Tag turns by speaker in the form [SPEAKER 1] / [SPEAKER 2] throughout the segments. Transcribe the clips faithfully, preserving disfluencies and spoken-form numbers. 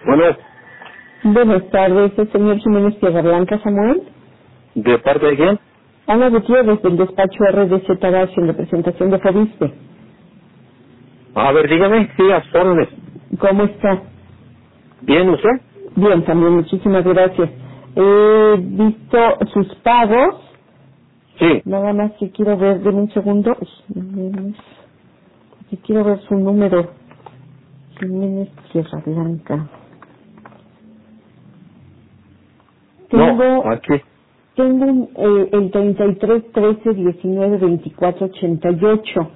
[SPEAKER 1] Bueno,
[SPEAKER 2] Buenas tardes, ¿es el señor Jiménez Tierra Blanca, Samuel?
[SPEAKER 1] ¿de parte de quién?
[SPEAKER 2] Ana Gutiérrez, del despacho R D Z Dash en representación de Fobiste.
[SPEAKER 1] A ver, dígame, sí, a sus órdenes.
[SPEAKER 2] ¿Cómo está?
[SPEAKER 1] ¿Bien usted?
[SPEAKER 2] Bien, también, muchísimas gracias. He visto sus pagos,
[SPEAKER 1] Sí.
[SPEAKER 2] nada más que quiero ver, denme un segundo, Jiménez, que quiero ver su número, Jiménez Tierra Blanca. Tengo,
[SPEAKER 1] No, aquí.
[SPEAKER 2] tengo un, eh, el treinta y tres, trece, diecinueve, veinticuatro, ochenta y ocho.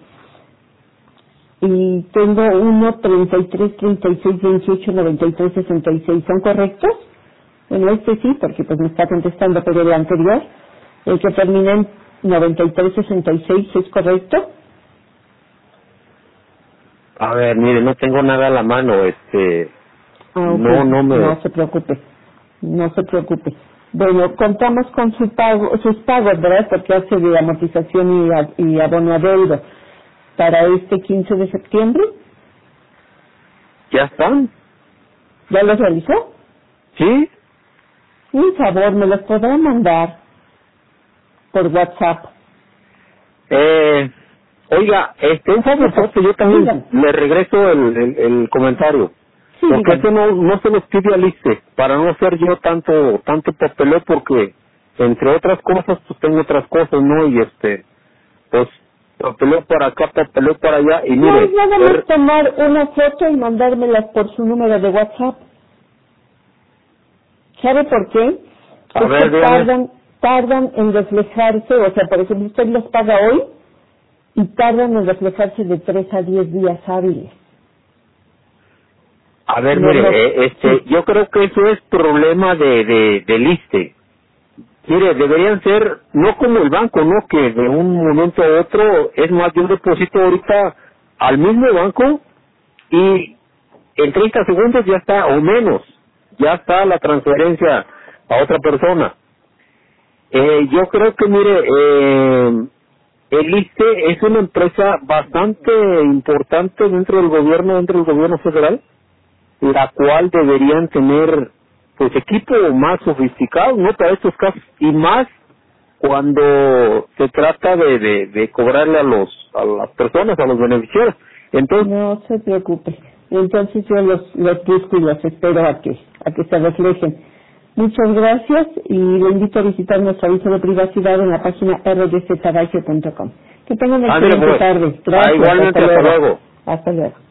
[SPEAKER 2] Y tengo uno, treinta y tres, treinta y seis, veintiocho, noventa y tres, sesenta y seis. ¿Son correctos? Bueno, este sí, porque pues me está contestando, pero el anterior, el que termina en noventa y tres, sesenta y seis, ¿es correcto?
[SPEAKER 1] A ver, mire, no tengo nada a la mano, este...
[SPEAKER 2] Ah, ok.
[SPEAKER 1] No, no me...
[SPEAKER 2] No se preocupe, no se preocupe. Bueno, contamos con su pago, sus pagos, ¿verdad? Porque hace de amortización y, a- y abono adeudo. Para este quince de septiembre,
[SPEAKER 1] ¿Ya están?
[SPEAKER 2] ¿ya los realizó?
[SPEAKER 1] ¿Sí?
[SPEAKER 2] Un favor, ¿me los podrá mandar por WhatsApp?
[SPEAKER 1] Eh... Oiga, este, un favor, yo también
[SPEAKER 2] Dígame.
[SPEAKER 1] le regreso el, el, el comentario.
[SPEAKER 2] Sí,
[SPEAKER 1] Porque
[SPEAKER 2] dígame.
[SPEAKER 1] eso no, no se los pide al ISSSTE, para no hacer yo tanto, tanto papeleo, porque entre otras cosas, pues tengo otras cosas, ¿no? Y este, pues, papeleo para acá, papeleo para allá, y
[SPEAKER 2] No, es
[SPEAKER 1] mire,
[SPEAKER 2] nada
[SPEAKER 1] er-
[SPEAKER 2] más tomar una foto y mandármelas por su número de WhatsApp. ¿Sabe por qué?
[SPEAKER 1] a
[SPEAKER 2] Es
[SPEAKER 1] ver,
[SPEAKER 2] que
[SPEAKER 1] dígame.
[SPEAKER 2] tardan, tardan en reflejarse, o sea, por ejemplo, usted los paga hoy y tardan en reflejarse de tres a diez días hábiles.
[SPEAKER 1] A ver,
[SPEAKER 2] No,
[SPEAKER 1] mire,
[SPEAKER 2] no,
[SPEAKER 1] eh, este,
[SPEAKER 2] sí.
[SPEAKER 1] yo creo que eso es problema de, de, del ISSSTE. Mire, deberían ser, no como el banco, ¿no? Que de un momento a otro, es más, yo deposito ahorita al mismo banco y en treinta segundos ya está, o menos, ya está la transferencia a otra persona. Eh, yo creo que, mire, eh, el ISSSTE es una empresa bastante importante dentro del gobierno, dentro del gobierno federal, la cual deberían tener pues equipo más sofisticado, ¿no? Para estos casos, y más cuando se trata de, de, de cobrarle a los a las personas, a los beneficiarios. Entonces,
[SPEAKER 2] No se preocupe. Entonces yo los, los busco y los espero a que, a que se reflejen. Muchas gracias y le invito a visitar nuestro aviso de privacidad en la página r d z dash punto com. Que tengan una
[SPEAKER 1] ándale
[SPEAKER 2] excelente
[SPEAKER 1] pues,
[SPEAKER 2] tarde.
[SPEAKER 1] ah,
[SPEAKER 2] Gracias.
[SPEAKER 1] igualmente,
[SPEAKER 2] Hasta
[SPEAKER 1] hasta
[SPEAKER 2] luego.
[SPEAKER 1] luego.
[SPEAKER 2] Hasta luego.